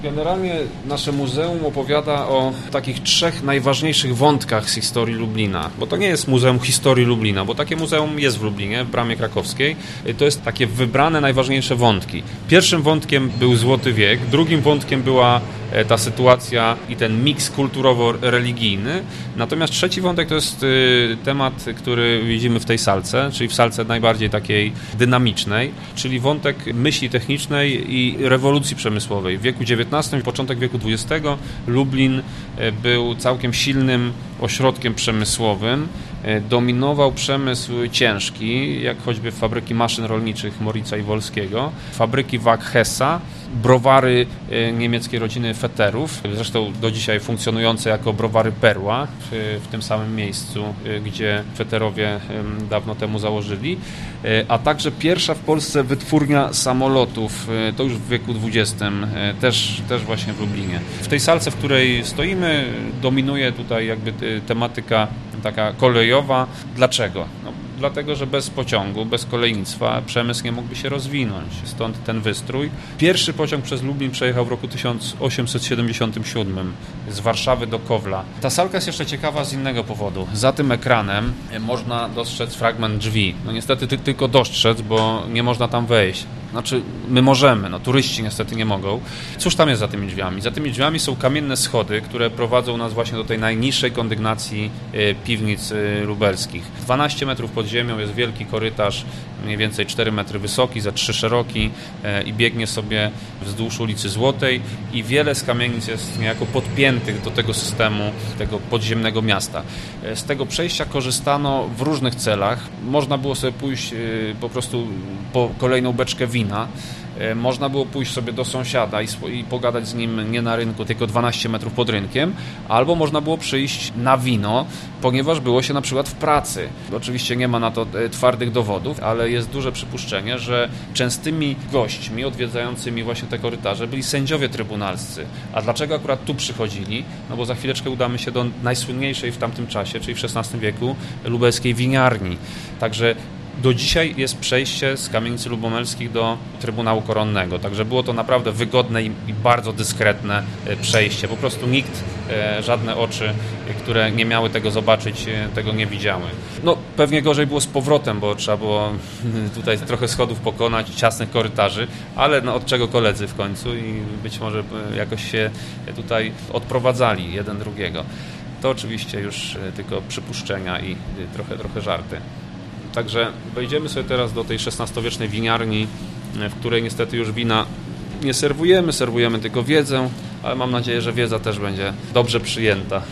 Generalnie nasze muzeum opowiada o takich 3 najważniejszych wątkach z historii Lublina, bo to nie jest Muzeum Historii Lublina, bo takie muzeum jest w Lublinie, w Bramie Krakowskiej. To jest takie wybrane najważniejsze wątki. Pierwszym wątkiem był Złoty Wiek, drugim wątkiem była ta sytuacja i ten miks kulturowo-religijny. Natomiast trzeci wątek to jest temat, który widzimy w tej salce, czyli w salce najbardziej takiej dynamicznej, czyli wątek myśli technicznej i rewolucji przemysłowej. W wieku XIX, początek wieku XX Lublin był całkiem silnym ośrodkiem przemysłowym. Dominował przemysł ciężki, jak choćby fabryki maszyn rolniczych Moritza i Wolskiego, fabryki wag Hessa, browary niemieckiej rodziny Fetterów, zresztą do dzisiaj funkcjonujące jako browary Perła w tym samym miejscu, gdzie Fetterowie dawno temu założyli, a także pierwsza w Polsce wytwórnia samolotów, to już w wieku XX, też właśnie w Lublinie. W tej salce, w której stoimy, dominuje tutaj jakby tematyka taka kolejowa. Dlaczego? No, dlatego, że bez pociągu, bez kolejnictwa przemysł nie mógłby się rozwinąć. Stąd ten wystrój. Pierwszy pociąg przez Lublin przejechał w roku 1877 z Warszawy do Kowla. Ta salka jest jeszcze ciekawa z innego powodu. Za tym ekranem można dostrzec fragment drzwi. No niestety tylko dostrzec, bo nie można tam wejść. Znaczy, my możemy, no turyści niestety nie mogą. Cóż tam jest za tymi drzwiami? Za tymi drzwiami są kamienne schody, które prowadzą nas właśnie do tej najniższej kondygnacji piwnic lubelskich. 12 metrów pod ziemią jest wielki korytarz, mniej więcej 4 metry wysoki, za 3 szeroki i biegnie sobie wzdłuż ulicy Złotej i wiele z kamienic jest niejako podpiętych do tego systemu, tego podziemnego miasta. Z tego przejścia korzystano w różnych celach. Można było sobie pójść po prostu po kolejną beczkę wina. Można było pójść sobie do sąsiada i pogadać z nim nie na rynku, tylko 12 metrów pod rynkiem, albo można było przyjść na wino, ponieważ było się na przykład w pracy. Oczywiście nie ma na to twardych dowodów, ale jest duże przypuszczenie, że częstymi gośćmi odwiedzającymi właśnie te korytarze byli sędziowie trybunalscy. A dlaczego akurat tu przychodzili? No bo za chwileczkę udamy się do najsłynniejszej w tamtym czasie, czyli w XVI wieku, lubelskiej winiarni. Także do dzisiaj jest przejście z kamienicy lubomelskich do Trybunału Koronnego, także było to naprawdę wygodne i bardzo dyskretne przejście. Po prostu nikt, żadne oczy, które nie miały tego zobaczyć, tego nie widziały. No pewnie gorzej było z powrotem, bo trzeba było tutaj trochę schodów pokonać, ciasnych korytarzy, ale no, od czego koledzy w końcu i być może jakoś się tutaj odprowadzali jeden drugiego. To oczywiście już tylko przypuszczenia i trochę żarty. Także wejdziemy sobie teraz do tej XVI-wiecznej winiarni, w której niestety już wina nie serwujemy tylko wiedzę, ale mam nadzieję, że wiedza też będzie dobrze przyjęta.